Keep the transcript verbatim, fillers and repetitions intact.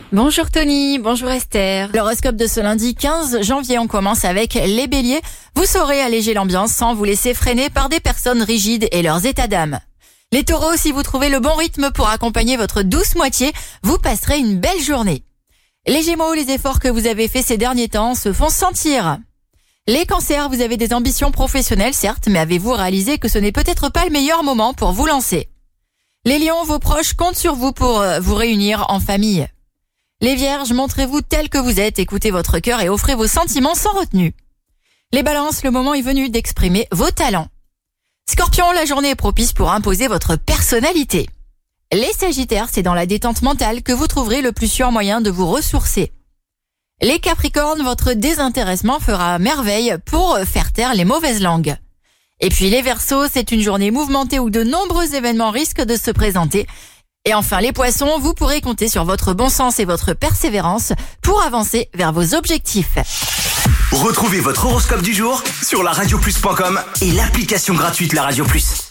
Bonjour Tony, bonjour Esther. L'horoscope de ce lundi quinze janvier, on commence avec les béliers. Vous saurez alléger l'ambiance sans vous laisser freiner par des personnes rigides et leurs états d'âme. Les taureaux, si vous trouvez le bon rythme pour accompagner votre douce moitié, vous passerez une belle journée. Les gémeaux, les efforts que vous avez faits ces derniers temps se font sentir. Les cancers, vous avez des ambitions professionnelles certes, mais avez-vous réalisé que ce n'est peut-être pas le meilleur moment pour vous lancer. Les lions, vos proches comptent sur vous pour vous réunir en famille. Les vierges, montrez-vous tel que vous êtes, écoutez votre cœur et offrez vos sentiments sans retenue. Les balances, le moment est venu d'exprimer vos talents. Scorpion, la journée est propice pour imposer votre personnalité. Les sagittaires, c'est dans la détente mentale que vous trouverez le plus sûr moyen de vous ressourcer. Les capricornes, votre désintéressement fera merveille pour faire taire les mauvaises langues. Et puis les verseaux, c'est une journée mouvementée où de nombreux événements risquent de se présenter. Et enfin les poissons, vous pourrez compter sur votre bon sens et votre persévérance pour avancer vers vos objectifs. Retrouvez votre horoscope du jour sur la radio plus point com et l'application gratuite La Radio Plus.